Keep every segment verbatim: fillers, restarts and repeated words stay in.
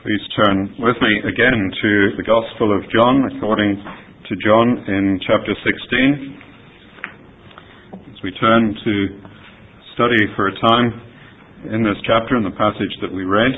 Please turn with me again to the Gospel of John, according to John in chapter sixteen. As we turn to study for a time in this chapter and the passage that we read.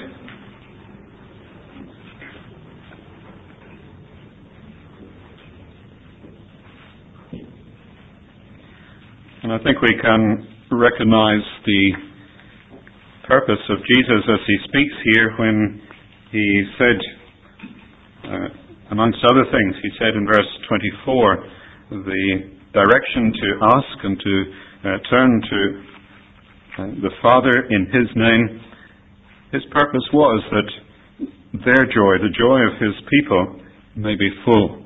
And I think we can recognize the purpose of Jesus as he speaks here when he said, uh, amongst other things, he said in verse twenty-four, the direction to ask and to uh, turn to uh, the Father in his name. His purpose was that their joy, the joy of his people, may be full.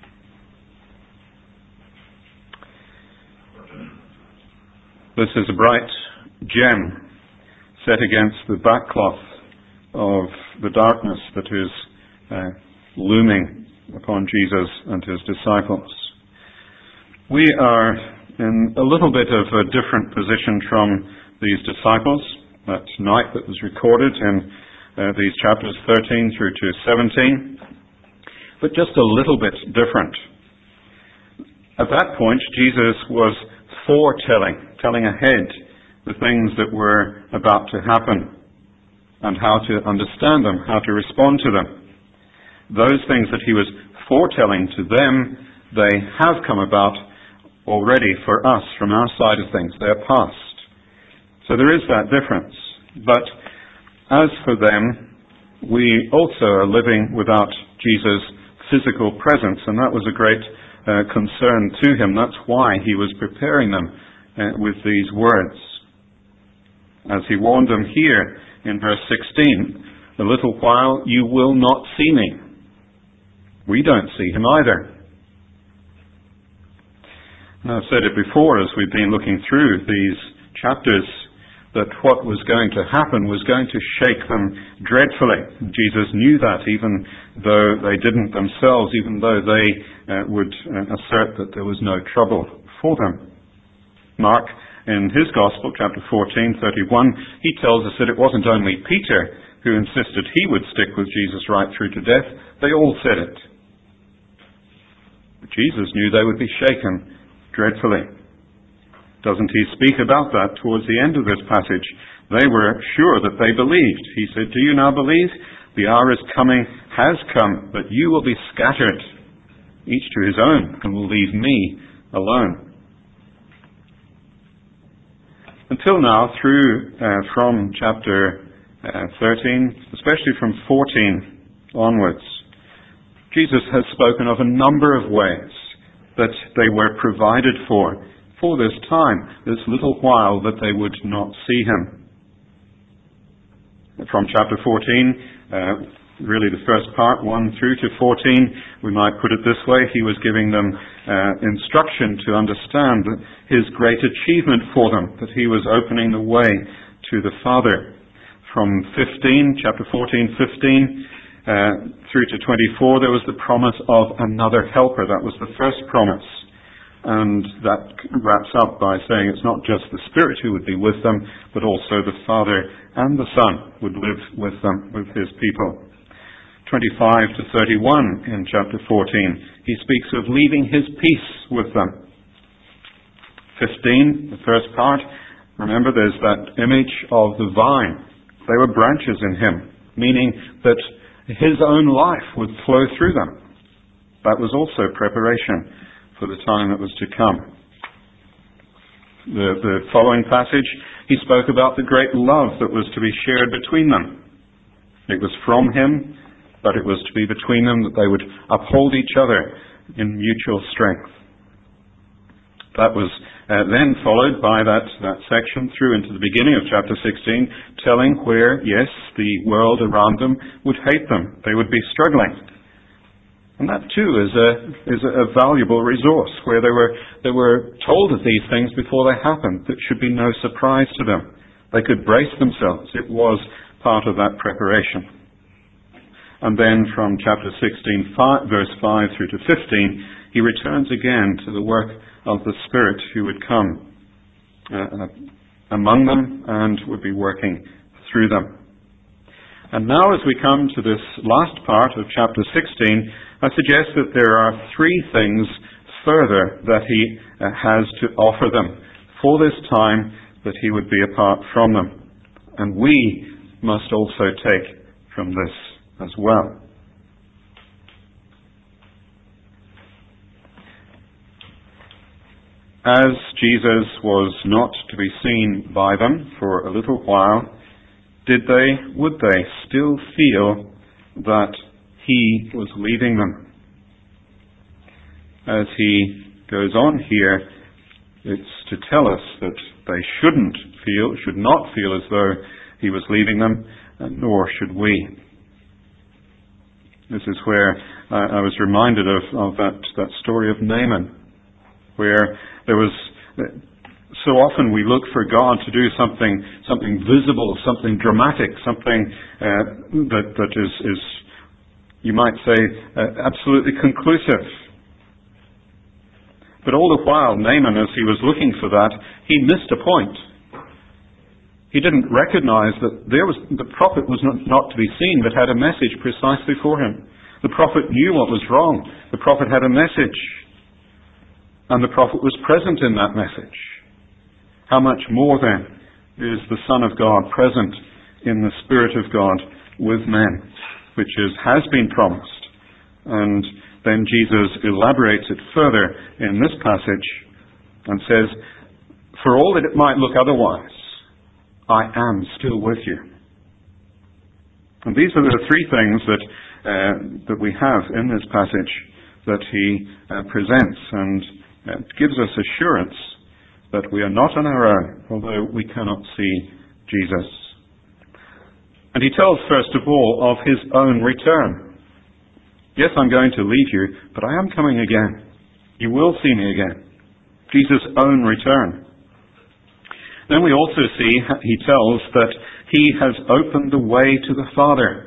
This is a bright gem set against the backcloth of the darkness that is uh, looming upon Jesus and his disciples. We are in a little bit of a different position from these disciples. That night that was recorded in uh, these chapters thirteen through to seventeen, but just a little bit different. At that point, Jesus was foretelling, telling ahead the things that were about to happen and how to understand them, how to respond to them. Those things that he was foretelling to them, they have come about already for us from our side of things. They're past. So there is that difference. But as for them, we also are living without Jesus' physical presence, and that was a great uh, concern to him. That's why he was preparing them uh, with these words. As he warned them here in verse sixteen, a little while you will not see me. We don't see him either. And I've said it before as we've been looking through these chapters, that what was going to happen was going to shake them dreadfully. Jesus knew that, even though they didn't themselves, even though they uh, would uh, assert that there was no trouble for them. Mark, in his Gospel, chapter fourteen, thirty-one, he tells us that it wasn't only Peter who insisted he would stick with Jesus right through to death. They all said it. But Jesus knew they would be shaken dreadfully. Doesn't he speak about that towards the end of this passage? They were sure that they believed. He said, do you now believe? The hour is coming, has come, but you will be scattered, each to his own, and will leave me alone. Until now, through uh, from chapter uh, thirteen, especially from fourteen onwards, Jesus has spoken of a number of ways that they were provided for, for this time, this little while that they would not see him. From chapter fourteen, uh, really the first part, one through to fourteen, we might put it this way, he was giving them uh, instruction to understand his great achievement for them, that he was opening the way to the Father. From fifteen, chapter fourteen, fifteen, uh, through to twenty-four, there was the promise of another helper. That was the first promise. And that wraps up by saying it's not just the Spirit who would be with them, but also the Father and the Son would live with them, with his people. twenty-five to thirty-one in chapter fourteen, he speaks of leaving his peace with them. fifteen, the first part, remember there's that image of the vine. They were branches in him, meaning that his own life would flow through them. That was also preparation for the time that was to come. The, the following passage, he spoke about the great love that was to be shared between them. It was from him, but it was to be between them that they would uphold each other in mutual strength. That was uh, then followed by that, that section through into the beginning of chapter sixteen, telling where, yes, the world around them would hate them. They would be struggling. And that too is a is a valuable resource, where they were they were told of these things before they happened. That should be no surprise to them. They could brace themselves. It was part of that preparation. And then from chapter sixteen, five, verse five through to fifteen, he returns again to the work of the Spirit who would come uh, among them and would be working through them. And now as we come to this last part of chapter sixteen, I suggest that there are three things further that he uh, has to offer them for this time that he would be apart from them. And we must also take from this as well. As Jesus was not to be seen by them for a little while, did they, would they still feel that he was leaving them? As he goes on here, it's to tell us that they shouldn't feel, should not feel as though he was leaving them, nor should we. This is where I, I was reminded of, of that, that story of Naaman, where there was, so often we look for God to do something, something visible, something dramatic, something uh, that that is, is, you might say, uh, absolutely conclusive. But all the while, Naaman, as he was looking for that, he missed a point. He didn't recognize that there was the prophet was not, not to be seen, but had a message precisely for him. The prophet knew what was wrong. The prophet had a message. And the prophet was present in that message. How much more then is the Son of God present in the Spirit of God with men, which is, has been promised. And then Jesus elaborates it further in this passage and says, for all that it might look otherwise, I am still with you. And these are the three things that uh, that we have in this passage that he uh, presents, and it gives us assurance that we are not on our own, although we cannot see Jesus. And he tells, first of all, of his own return. Yes, I'm going to leave you, but I am coming again. You will see me again. Jesus' own return. Then we also see, he tells, that he has opened the way to the Father.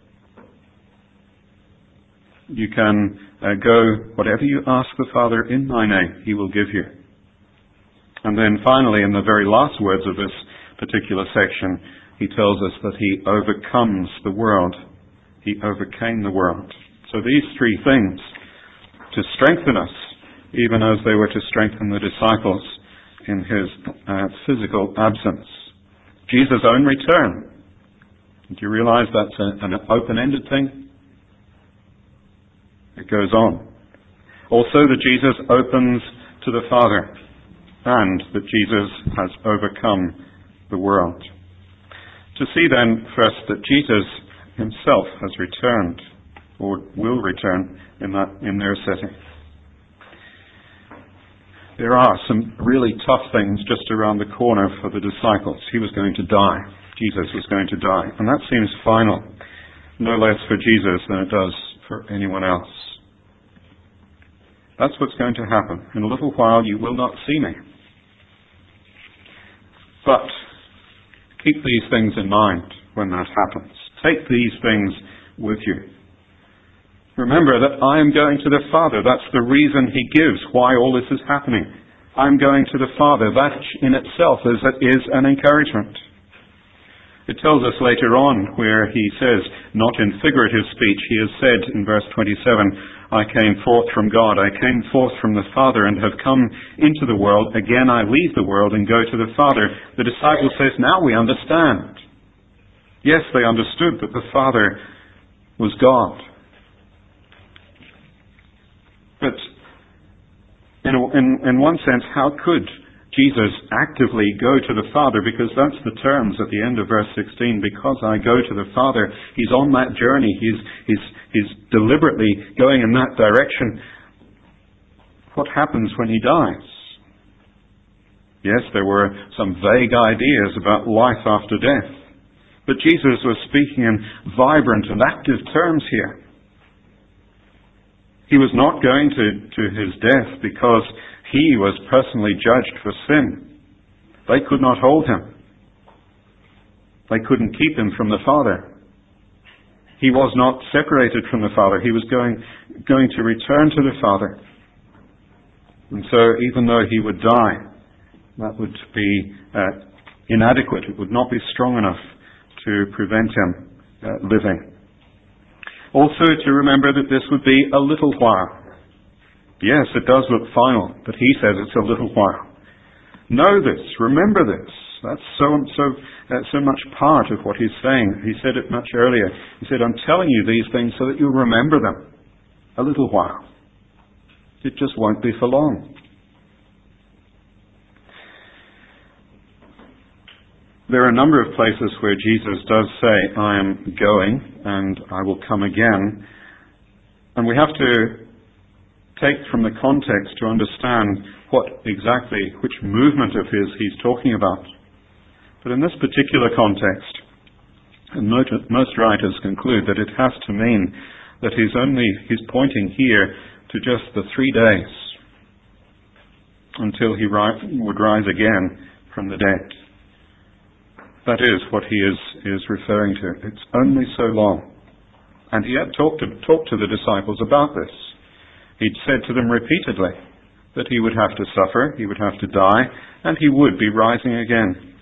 You can uh, go, whatever you ask the Father in my name, he will give you. And then finally, in the very last words of this particular section, he tells us that he overcomes the world. He overcame the world. So these three things, to strengthen us, even as they were to strengthen the disciples in his uh, physical absence. Jesus' own return. Do you realize that's a, an open-ended thing? It goes on. Also that Jesus opens to the Father, and that Jesus has overcome the world. To see then first that Jesus himself has returned, or will return in that in their setting. There are some really tough things just around the corner for the disciples. He was going to die. Jesus was going to die. And that seems final, no less for Jesus than it does for anyone else. That's what's going to happen. In a little while you will not see me. But keep these things in mind when that happens. Take these things with you. Remember that I am going to the Father. That's the reason he gives why all this is happening. I'm going to the Father. That in itself is, is an encouragement. It tells us later on where he says, not in figurative speech, he has said in verse twenty-seven, I came forth from God, I came forth from the Father and have come into the world. Again I leave the world and go to the Father. The disciple says, now we understand. Yes, they understood that the Father was God. But in, in, in one sense, how could Jesus actively go to the Father? Because that's the terms at the end of verse sixteen. Because I go to the Father, he's on that journey. He's, he's, he's deliberately going in that direction. What happens when he dies? Yes, there were some vague ideas about life after death. But Jesus was speaking in vibrant and active terms here. He was not going to, to his death because he was personally judged for sin. They could not hold him. They couldn't keep him from the Father. He was not separated from the Father. He was going, going to return to the Father. And so even though he would die, that would be uh, inadequate. It would not be strong enough to prevent him uh, living. Also to remember that this would be a little while. Yes, it does look final, but he says it's a little while. Know this, remember this. That's so so uh, so much part of what he's saying. He said it much earlier. He said, I'm telling you these things so that you remember them. A little while. It just won't be for long. There are a number of places where Jesus does say, I am going and I will come again. And we have to take from the context to understand what exactly, which movement of his he's talking about. But in this particular context, and most writers conclude that it has to mean that he's only, he's pointing here to just the three days until he ri- would rise again from the dead. That is what he is, is referring to. It's only so long. And he had talked to, talked to the disciples about this. He'd said to them repeatedly that he would have to suffer, he would have to die, and he would be rising again.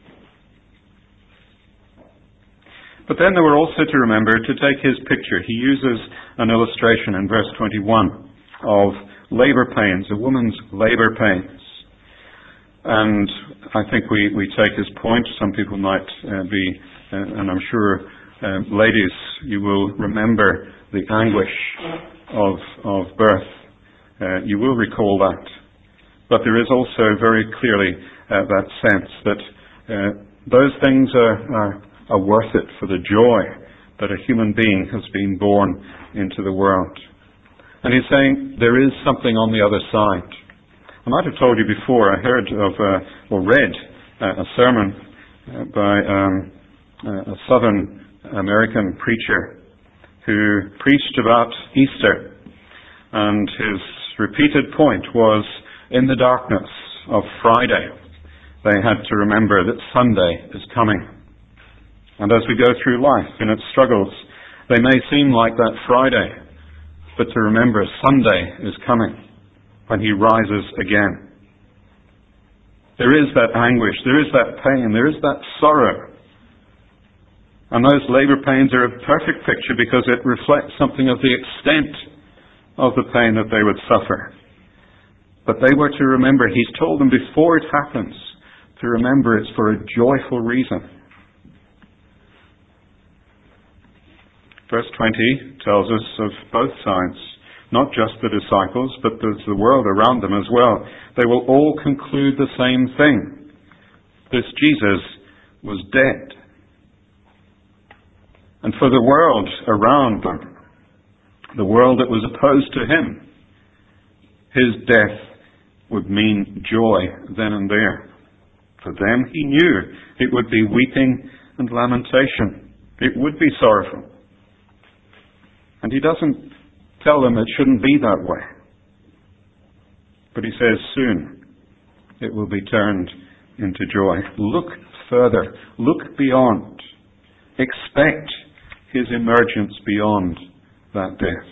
But then there were also to remember to take his picture. He uses an illustration in verse twenty-one of labour pains, a woman's labour pains. And I think we, we take his point. Some people might uh, be, uh, and I'm sure uh, ladies, you will remember the anguish of of birth. Uh, you will recall that. But there is also very clearly uh, that sense that uh, those things are, are, are worth it for the joy that a human being has been born into the world. And he's saying there is something on the other side. I might have told you before, I heard of, uh, or read uh, a sermon uh, by um, uh, a Southern American preacher who preached about Easter. And his repeated point was, in the darkness of Friday, they had to remember that Sunday is coming. And as we go through life in its struggles, they may seem like that Friday, but to remember Sunday is coming when he rises again. There is that anguish, there is that pain, there is that sorrow. And those labour pains are a perfect picture because it reflects something of the extent of the pain that they would suffer. But they were to remember, he's told them before it happens, to remember it's for a joyful reason. Verse twenty tells us of both sides, not just the disciples, but there's the world around them as well. They will all conclude the same thing. This Jesus was dead. And for the world around them, the world that was opposed to him, his death would mean joy then and there. For them, he knew it would be weeping and lamentation. It would be sorrowful. And he doesn't tell them it shouldn't be that way. But he says soon it will be turned into joy. Look further. Look beyond. Expect his emergence beyond that death.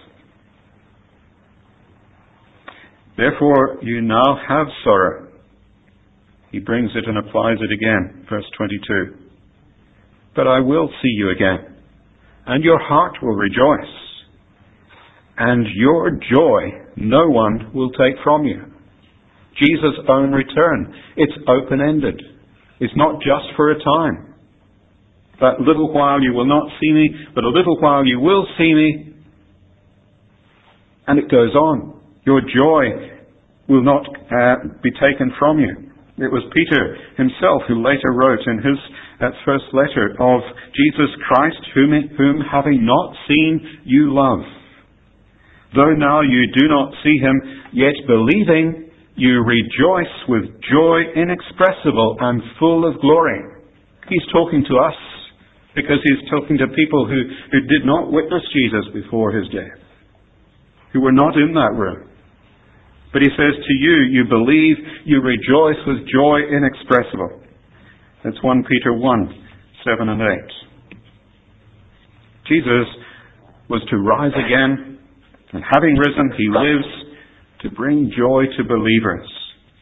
Therefore, you now have sorrow. He brings it and applies it again. Verse twenty-two. But I will see you again, and your heart will rejoice, and your joy no one will take from you. Jesus' own return. It's open-ended. It's not just for a time. That little while you will not see me, but a little while you will see me. And it goes on. Your joy will not uh, be taken from you. It was Peter himself who later wrote in his uh, first letter of Jesus Christ, whom, whom having not seen, you love. Though now you do not see him, yet believing, you rejoice with joy inexpressible and full of glory. He's talking to us because he's talking to people who, who did not witness Jesus before his death, who were not in that room. But he says to you, you believe, you rejoice with joy inexpressible. That's First Peter one, seven and eight. Jesus was to rise again, and having risen, he lives to bring joy to believers.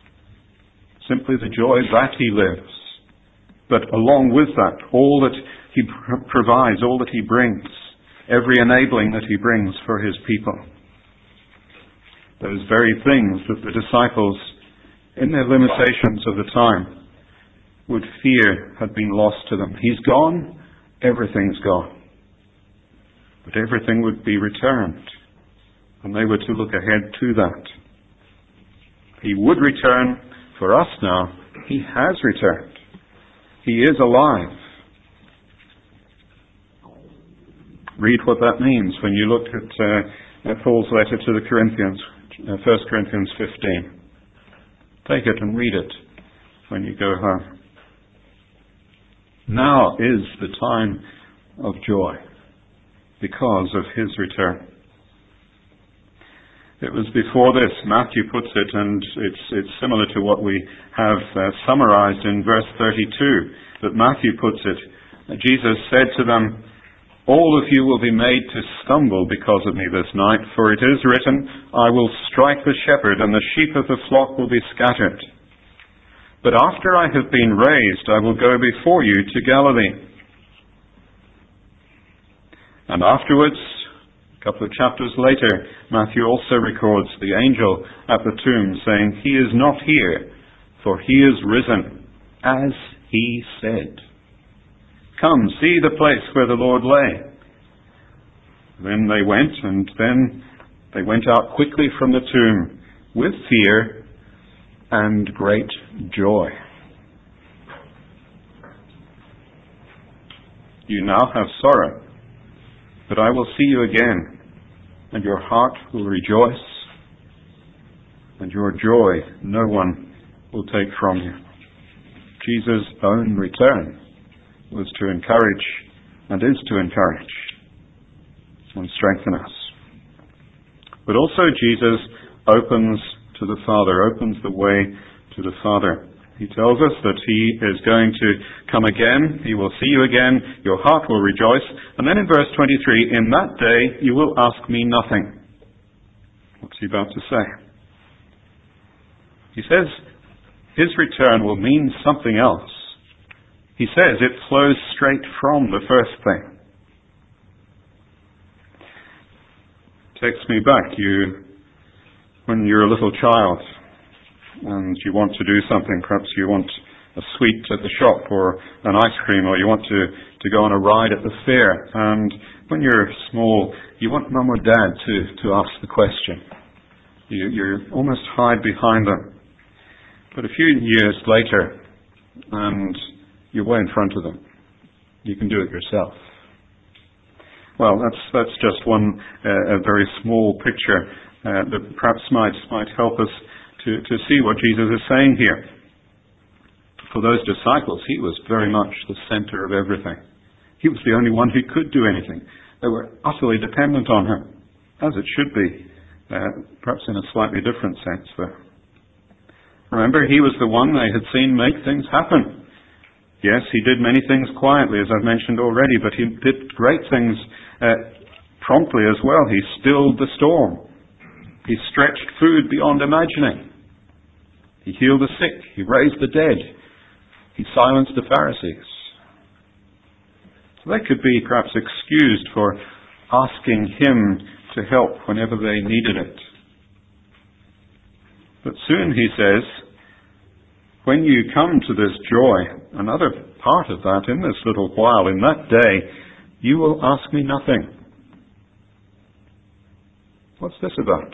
Simply the joy that he lives. But along with that, all that He pr- provides all that he brings, every enabling that he brings for his people. Those very things that the disciples, in their limitations of the time, would fear had been lost to them. He's gone, everything's gone. But everything would be returned, and they were to look ahead to that. He would return for us now. He has returned. He is alive. Read what that means when you look at uh, Paul's letter to the Corinthians, uh, First Corinthians fifteen. Take it and read it when you go home. Now is the time of joy because of his return. It was before this, Matthew puts it, and it's it's similar to what we have uh, summarized in verse thirty-two, that Matthew puts it. Jesus said to them, "All of you will be made to stumble because of me this night, for it is written, I will strike the shepherd, and the sheep of the flock will be scattered. But after I have been raised, I will go before you to Galilee." And afterwards, a couple of chapters later, Matthew also records the angel at the tomb saying, "He is not here, for he is risen, as he said. Come, see the place where the Lord lay." Then they went, and then they went out quickly from the tomb with fear and great joy. You now have sorrow, but I will see you again, and your heart will rejoice, and your joy no one will take from you. Jesus' own return was to encourage, and is to encourage, and strengthen us. But also Jesus opens to the Father, opens the way to the Father. He tells us that he is going to come again. He will see you again. Your heart will rejoice. And then in verse twenty-three, "In that day you will ask me nothing." What's he about to say? He says his return will mean something else. He says it flows straight from the first thing. Takes me back, you, when you're a little child and you want to do something. Perhaps you want a sweet at the shop or an ice cream, or you want to, to go on a ride at the fair. And when you're small, you want mum or dad to, to ask the question. You you almost hide behind them. But a few years later, and you're way in front of them, you can do it yourself. Well, that's that's just one uh, a very small picture uh, that perhaps might might help us to, to see what Jesus is saying here. For those disciples, he was very much the center of everything. He was the only one who could do anything. They were utterly dependent on him, as it should be, uh, perhaps in a slightly different sense, though. Remember, he was the one they had seen make things happen. Yes, he did many things quietly, as I've mentioned already, but he did great things uh, promptly as well. He stilled the storm. He stretched food beyond imagining. He healed the sick. He raised the dead. He silenced the Pharisees. So they could be perhaps excused for asking him to help whenever they needed it. But soon, he says, when you come to this joy, another part of that, in this little while, in that day, you will ask me nothing. What's this about?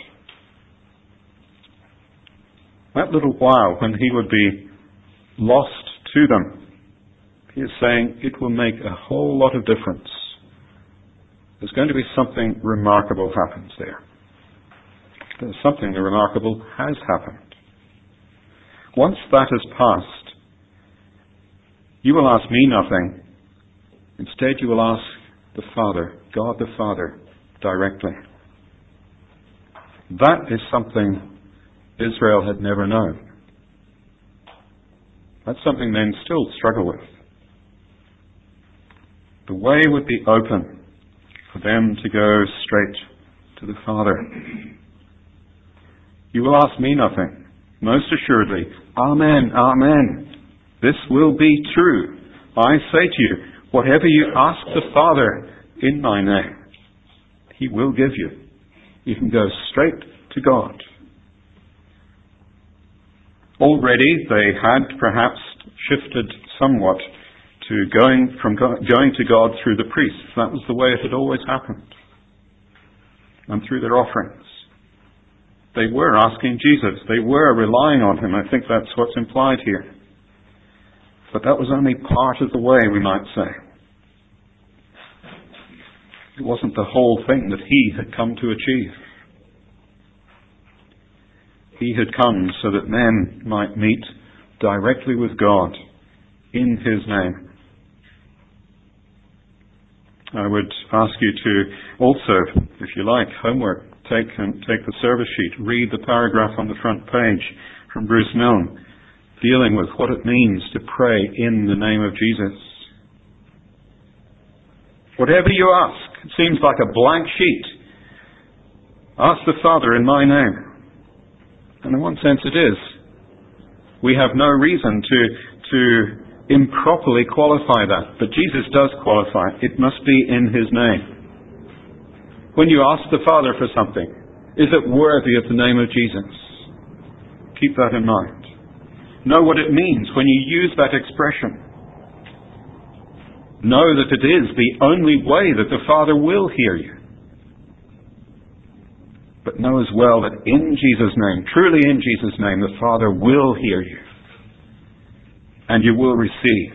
That little while when he would be lost to them, he is saying it will make a whole lot of difference. There's going to be something remarkable happens there. There's something remarkable has happened. Once that has passed, you will ask me nothing. Instead, you will ask the Father, God the Father, directly. That is something Israel had never known. That's something men still struggle with. The way would be open for them to go straight to the Father. You will ask me nothing. Most assuredly, Amen, Amen. This will be true. I say to you, Whatever you ask the Father in my name, He will give you. You can go straight to God. Already they had perhaps shifted somewhat to going from God, going to God through the priests. That was the way it had always happened. And through their offerings. They were asking Jesus. They were relying on Him. I think that's what's implied here. But that was only part of the way, we might say. It wasn't the whole thing that He had come to achieve. He had come so that men might meet directly with God in His name. I would ask you to also, if you like, homework, take and take the service sheet, read the paragraph on the front page from Bruce Milne, dealing with what it means to pray in the name of Jesus. Whatever you ask, it seems like a blank sheet. Ask the Father in my name. And in one sense it is. We have no reason to, to improperly qualify that. But Jesus does qualify. It must be in His name. When you ask the Father for something, is it worthy of the name of Jesus? Keep that in mind. Know what it means when you use that expression. Know that it is the only way that the Father will hear you. But know as well that in Jesus' name, truly in Jesus' name, the Father will hear you. And you will receive.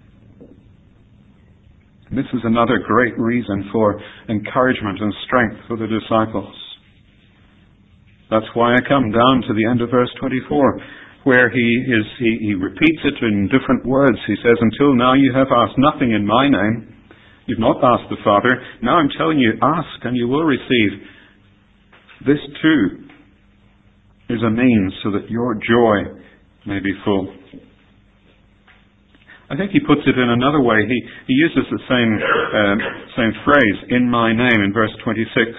This is another great reason for encouragement and strength for the disciples. That's why I come down to the end of verse twenty-four, where he is he, he repeats it in different words. He says, until now you have asked nothing in my name. You've not asked the Father. Now I'm telling you, ask and you will receive. This too is a means so that your joy may be full. I think he puts it in another way. He, he uses the same, uh, same phrase, in my name, in verse twenty-six.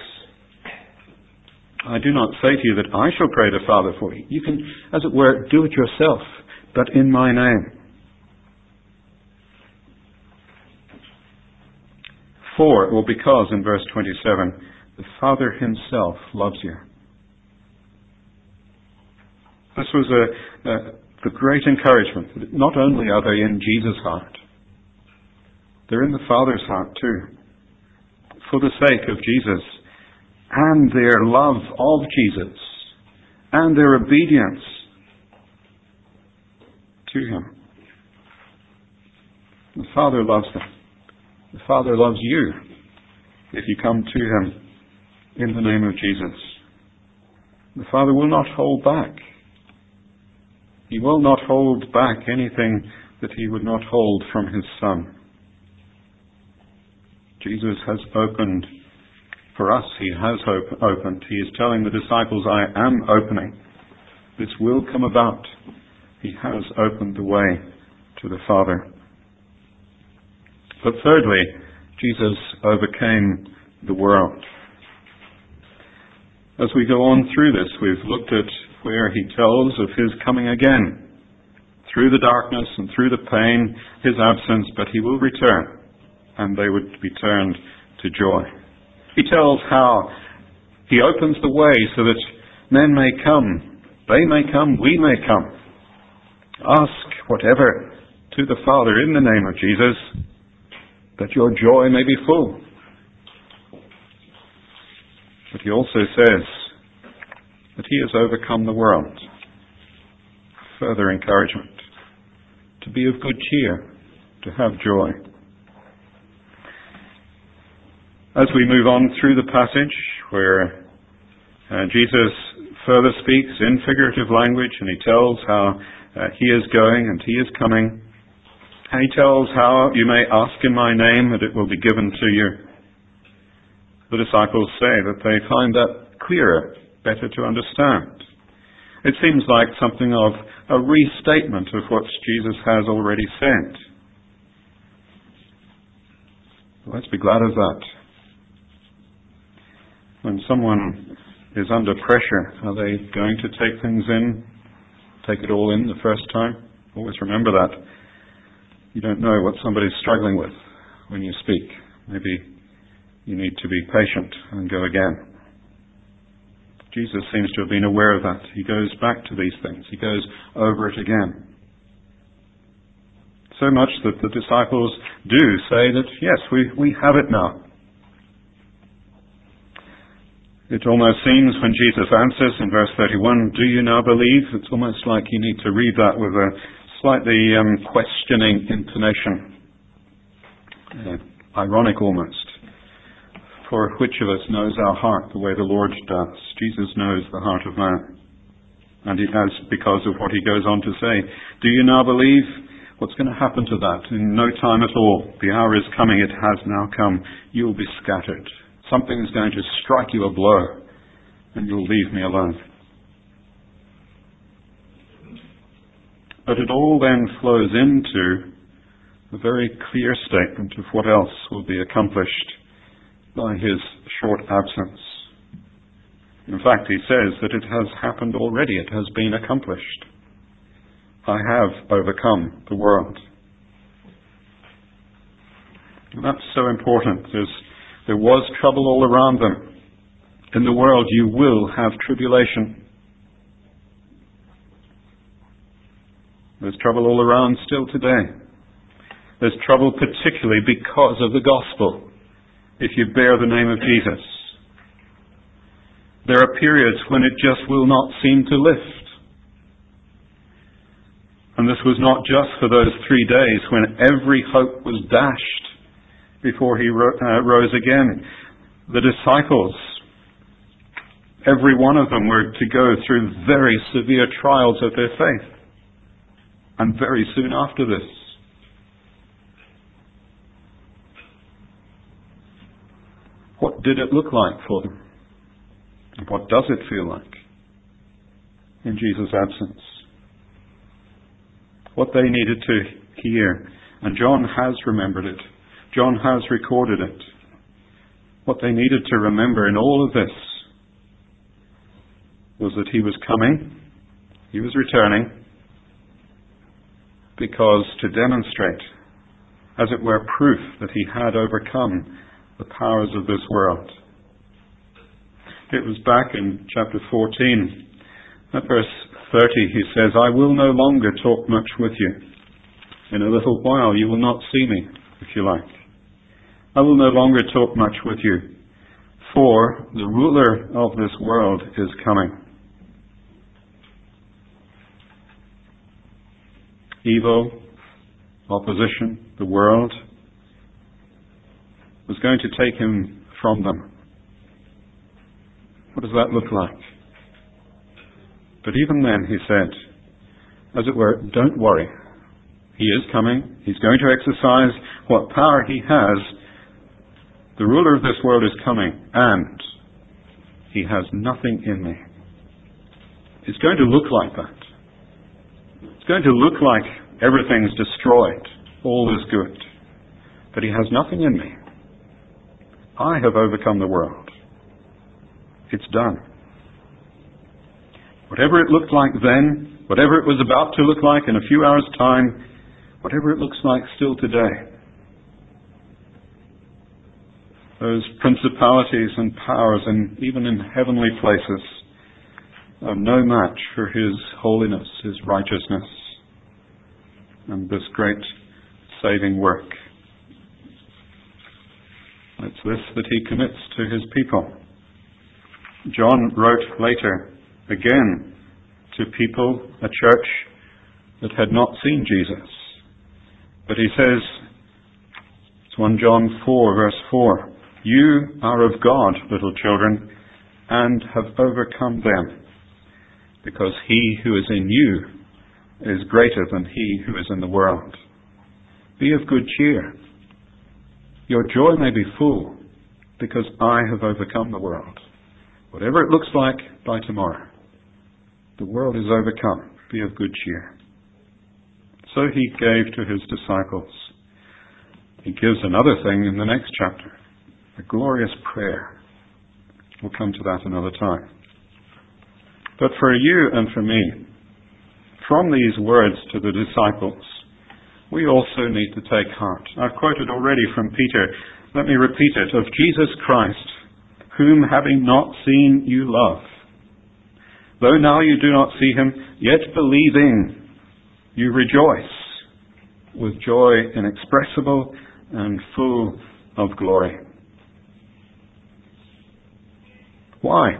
I do not say to you that I shall pray the Father for you. You can, as it were, do it yourself, but in my name. For, or because, in verse twenty-seven, the Father Himself loves you. This was a, a the great encouragement. Not only are they in Jesus' heart, they're in the Father's heart too. For the sake of Jesus and their love of Jesus and their obedience to Him. The Father loves them. The Father loves you if you come to Him in the name of Jesus. The Father will not hold back. He will not hold back anything that He would not hold from His Son. Jesus has opened for us. He has op- opened. He is telling the disciples, I am opening. This will come about. He has opened the way to the Father. But thirdly, Jesus overcame the world. As we go on through this, we've looked at where He tells of His coming again, through the darkness and through the pain, His absence, but He will return, and they would be turned to joy. He tells how He opens the way so that men may come, they may come, we may come. Ask whatever to the Father in the name of Jesus, that your joy may be full. But He also says that He has overcome the world. Further encouragement. To be of good cheer. To have joy. As we move on through the passage where uh, Jesus further speaks in figurative language and He tells how uh, He is going and He is coming. And He tells how you may ask in my name and it will be given to you. The disciples say that they find that clearer, better to understand. It seems like something of a restatement of what Jesus has already said. Let's be glad of that. When someone is under pressure, are they going to take things in, take it all in the first time? Always remember that. You don't know what somebody's struggling with. when you speak. Maybe you need to be patient and go again. Jesus seems to have been aware of that. He goes back to these things. He goes over it again. So much that the disciples do say that, yes, we, we have it now. It almost seems when Jesus answers in verse thirty-one, do you now believe? It's almost like you need to read that with a slightly um, questioning intonation. Uh, ironic almost. For which of us knows our heart the way the Lord does? Jesus knows the heart of man. And he has, because of what he goes on to say. Do you now believe? What's going to happen to that? In no time at all. The hour is coming. It has now come. You will be scattered. Something is going to strike you a blow, and you'll leave me alone. But it all then flows into a very clear statement of what else will be accomplished by his short absence. In fact, he says that it has happened already. It has been accomplished. I have overcome the world. And that's so important. There's There was trouble all around them. In the world you will have tribulation. There's trouble all around still today. There's trouble particularly because of the gospel, if you bear the name of Jesus. There are periods when it just will not seem to lift. And this was not just for those three days when every hope was dashed before he ro- uh, rose again. The disciples, every one of them were to go through very severe trials of their faith. And very soon after this. What did it look like for them? And what does it feel like in Jesus' absence? What they needed to hear. And John has remembered it. John has recorded it. What they needed to remember in all of this was that he was coming, he was returning, because to demonstrate, as it were, proof that he had overcome the powers of this world. It was back in chapter fourteen, at verse thirty, he says, I will no longer talk much with you. In a little while you will not see me, if you like. I will no longer talk much with you, for the ruler of this world is coming. Evil, opposition, the world was going to take him from them. What does that look like? But even then, he said, as it were, don't worry. He is coming. He's going to exercise what power he has. The ruler of this world is coming, and he has nothing in me. It's going to look like that. It's going to look like everything's destroyed. All is good. But he has nothing in me. I have overcome the world. It's done. Whatever it looked like then, whatever it was about to look like in a few hours' time, whatever it looks like still today, those principalities and powers, and even in heavenly places, are no match for his holiness, his righteousness, and this great saving work. It's this that he commits to his people. John wrote later, again, to people, a church that had not seen Jesus. But he says, it's First John four, verse four, you are of God, little children, and have overcome them, because he who is in you is greater than he who is in the world. Be of good cheer. Your joy may be full, because I have overcome the world. Whatever it looks like by tomorrow, the world is overcome. Be of good cheer. So he gave to his disciples. He gives another thing in the next chapter, a glorious prayer. We'll come to that another time. But for you and for me, from these words to the disciples, we also need to take heart. I've quoted already from Peter. Let me repeat it. Of Jesus Christ, whom having not seen you love. Though now you do not see him, yet believing you rejoice with joy inexpressible and full of glory. Why?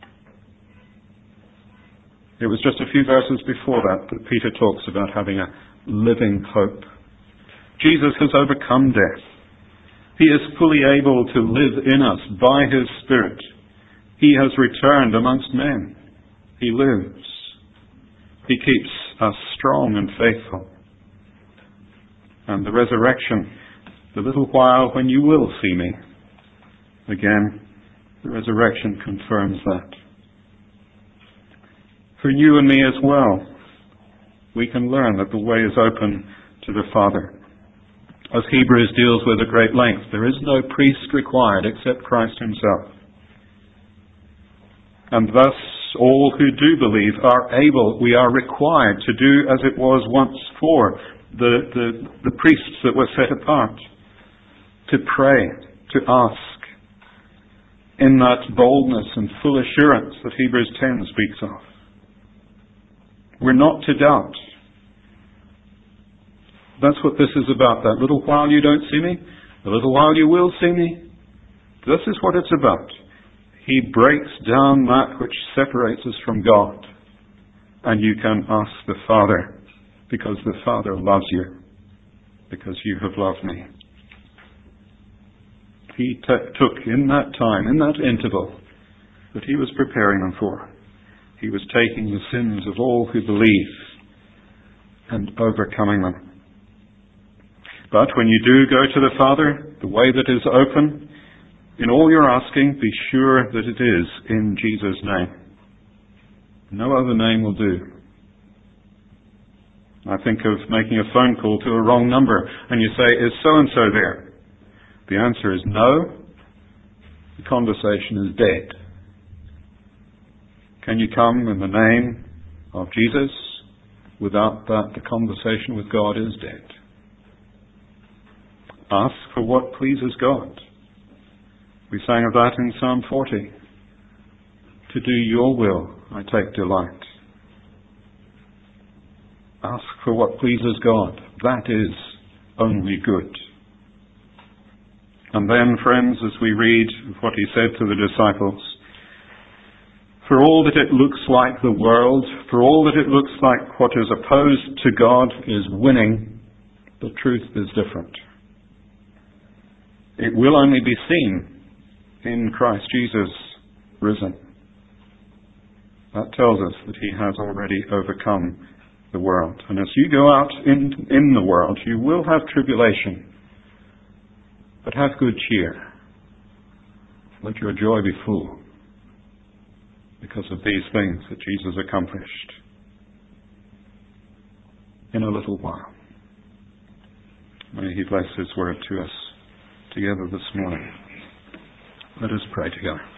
It was just a few verses before that that Peter talks about having a living hope. Jesus has overcome death. He is fully able to live in us by his Spirit. He has returned amongst men. He lives. He keeps us strong and faithful. And the resurrection, the little while when you will see me, again, the resurrection confirms that. For you and me as well, we can learn that the way is open to the Father. As Hebrews deals with at great length, there is no priest required except Christ himself. And thus, all who do believe are able, we are required to do as it was once for the, the, the priests that were set apart, to pray, to ask, in that boldness and full assurance that Hebrews ten speaks of. We're not to doubt. That's what this is about. That little while you don't see me, a little while you will see me. This is what it's about. He breaks down that which separates us from God. And you can ask the Father, because the Father loves you, because you have loved me. He t- took in that time, in that interval that he was preparing them for, he was taking the sins of all who believe and overcoming them. But when you do go to the Father, the way that is open, in all you're asking, be sure that it is in Jesus' name. No other name will do. I think of making a phone call to a wrong number, and you say, is so-and-so there? The answer is no. The conversation is dead. Can you come in the name of Jesus? Without that, the conversation with God is dead. Ask for what pleases God. We sang of that in Psalm forty. To do your will, I take delight. Ask for what pleases God. That is only good. And then, friends, as we read what he said to the disciples, for all that it looks like the world, for all that it looks like what is opposed to God is winning, the truth is different. It will only be seen in Christ Jesus risen. That tells us that he has already overcome the world. And as you go out in, in the world, you will have tribulation. But have good cheer. Let your joy be full because of these things that Jesus accomplished in a little while. May he bless his word to us together this morning. Let us pray together.